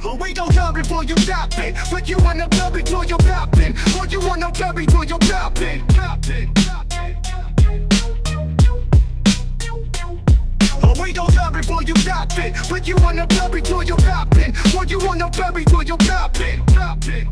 Oh, we don't tell before you stop it. But you wanna tell before you pop it. Or you wanna tell before you pop it. Pop it. Oh, we don't tell before you stop it. But you wanna tell before you pop it. Or you wanna tell before you pop it. Pop it.